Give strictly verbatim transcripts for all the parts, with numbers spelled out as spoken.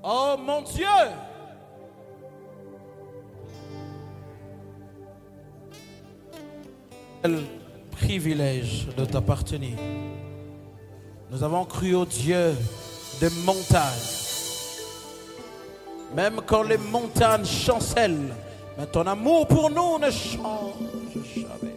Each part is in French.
Oh mon Dieu! Quel privilège de t'appartenir. Nous avons cru au Dieu des montagnes. Même quand les montagnes chancellent, mais ton amour pour nous ne change jamais.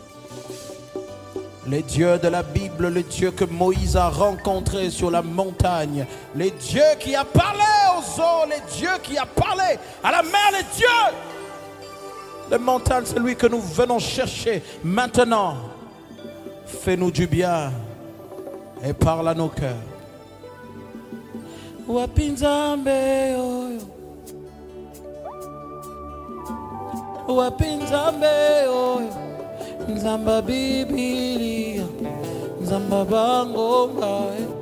Les dieux de la Bible, le Dieu que Moïse a rencontré sur la montagne, les dieux qui a parlé aux eaux, les dieux qui a parlé à la mer, les dieux. Les montagnes, c'est lui que nous venons chercher maintenant. Fais-nous du bien et parle à nos cœurs. Wapinzambe oyo, wapinzambe oyo, nzamba Biblia, nzamba bangomba.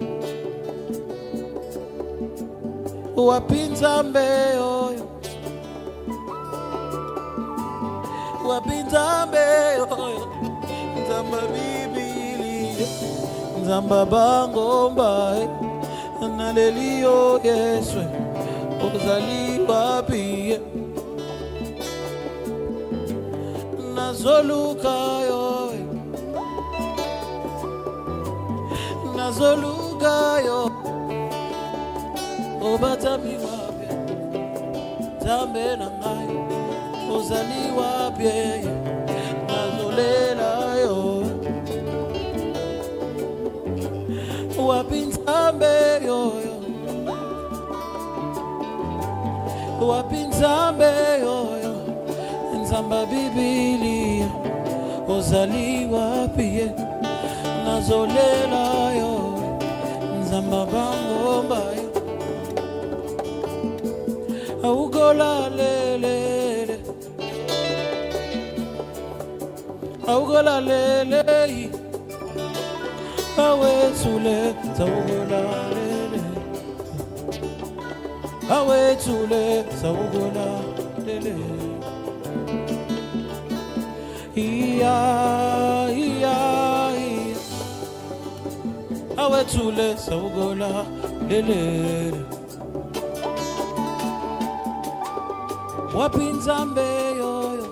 Wapinzambe oyo, wapinzambe oyo, nzamba Biblia, nzamba bangomba. Nalelio Yesu ozali wapi nazoluka yo nazoluka yo obatami wapi zambe na ngai ozali wapi nazolela yo wapinzambe yo yo wapinzambe yo yo nzamba Biblia ozali wapi nazolela yo nzamba bangomba augola lele augola lele awethule sawugola lele awethule sawugola lele iya iya awethule sawugola lele wapinzambe yoyo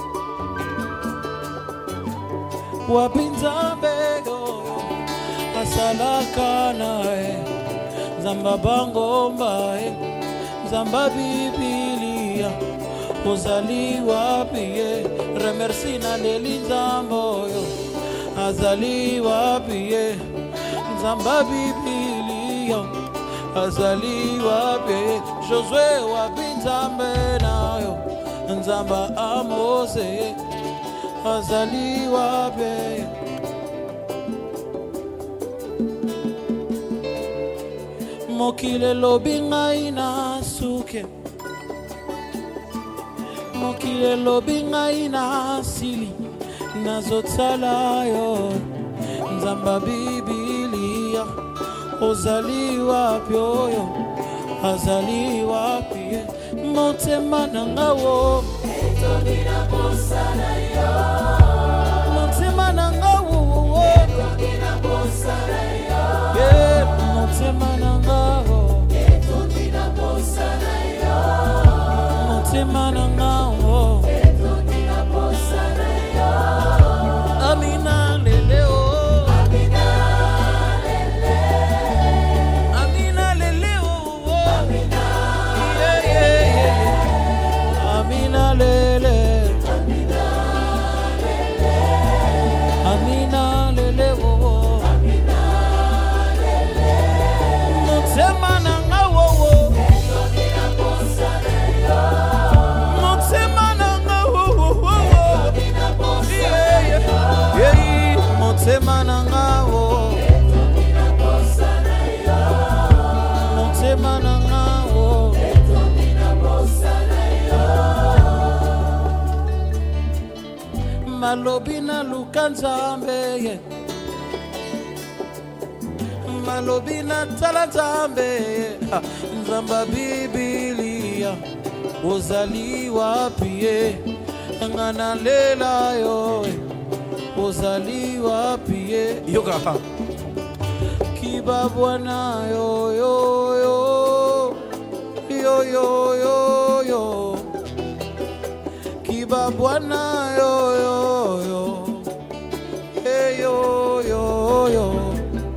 wapinzambe yoyo asalaka nae nzamba bangomba nzamba Biblia ozali wapi remercie na leli nzambo yo azali wapi nzamba Biblia azali wapi Josué wapi nzambe nayo nzamba Amose azali wapi mokile lobi ngai na suke mokile lobi ngai na sili nazotsala yo nzamba Biblia ozali wapi oyo azali wapi motema nanga wo etondina posana yo motema nanga wo etondina posana yo motema nanga wo etondina posana yo motema nanga wo etondina posana yo amina lele o amina lele amina lele o amina yeah yeah yeah amina lele amina lele amina lele o Semana nga wo wo etondina posana yo motsemana nga wo wo wo etondina posana yo yeah motsemana nga wo etondina posana yo motsemana nga wo etondina posana yo malobi na lukanzambe ye malobi na tala nzambe nzamba Biblia ozali wapi ye ngana lela yo ozali wapi ye yoga kibabwana yo yo yo yo yo yo yo. Kiba Bwana yo yo yo. Hey yo yo yo.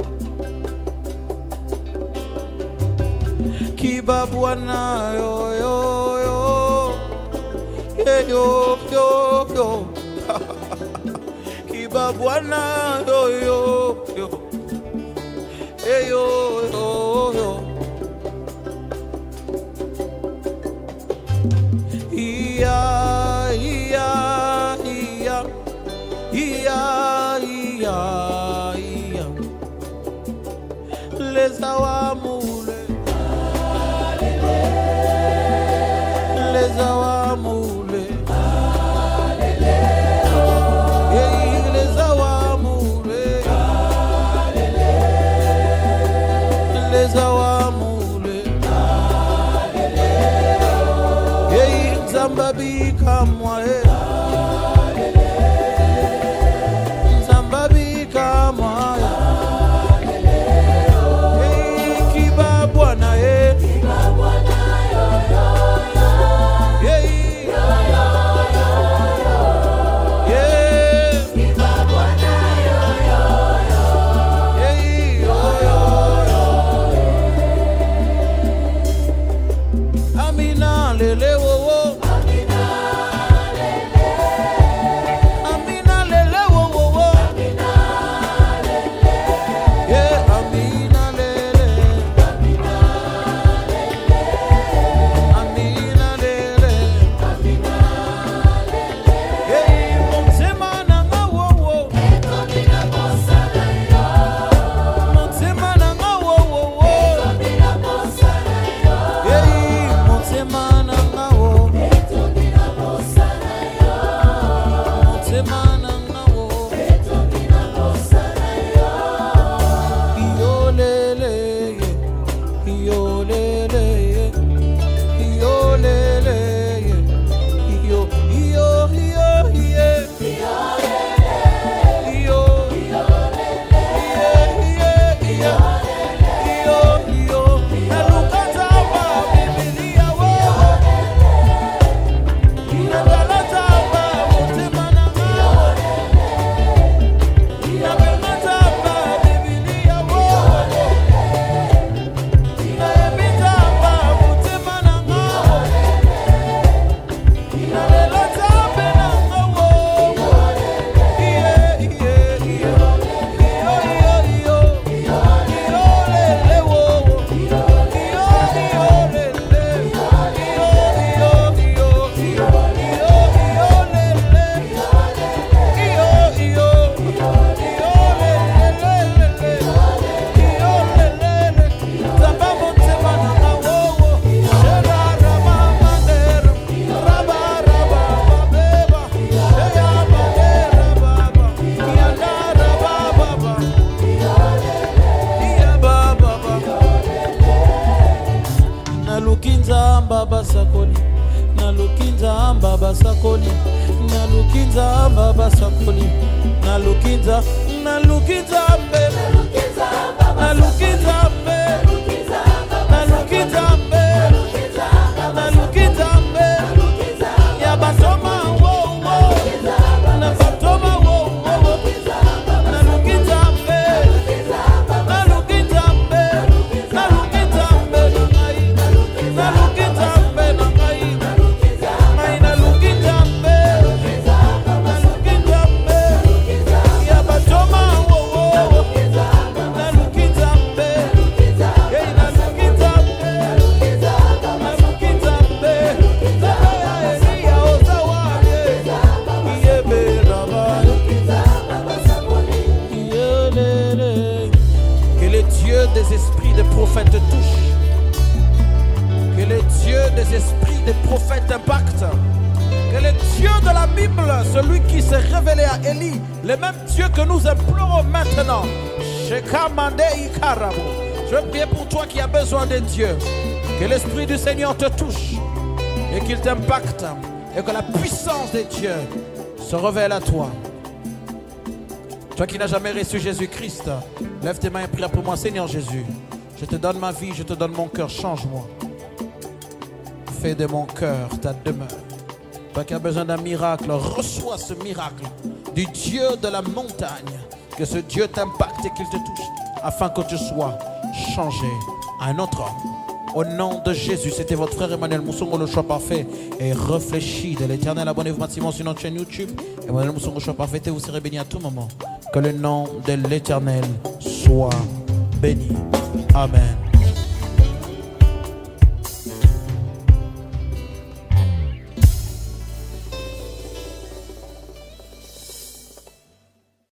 Kiba Bwana yo yo yo. Hey yo yo yo. Kiba Bwana yo yo yo. Hey yo yo yo. Iya iya iya iya iya iya. Les awamule, les awamule, hey les awamule, les awamule, hey Zambabi kamwa hey. Baba sakoli, na lukinza baba sakoli, na lukinza baba sakoli, na lukinza, na lukinza mbe, na lukinza mbe, na lukinza mbe, na lukinza mbe, ya batoma wo wo, na batoma wo wo, na lukinza mbe, na lukinza mbe, na lukinza mbe, na lukinza des esprits de prophètes touche, que le Dieu des esprits de prophètes impacte, que le Dieu de la Bible, celui qui s'est révélé à Élie, le même Dieu que nous implorons maintenant, je veux prier pour toi qui as besoin de Dieu, que l'Esprit du Seigneur te touche et qu'il t'impacte et que la puissance de Dieu se révèle à toi. Toi qui n'as jamais reçu Jésus-Christ, lève tes mains et prie pour moi. Seigneur Jésus, je te donne ma vie, je te donne mon cœur, change-moi. fais de mon cœur ta demeure. Toi qui as besoin d'un miracle, reçois ce miracle du Dieu de la montagne. Que ce Dieu t'impacte et qu'il te touche afin que tu sois changé à un autre homme. Au nom de Jésus, c'était votre frère Emmanuel Moussongo, le choix parfait. Et réfléchis de l'éternel. Abonnez-vous massivement sur notre chaîne YouTube. Emmanuel Moussongo, le choix parfait. Et vous serez bénis à tout moment. Que le nom de l'éternel soit béni. Amen.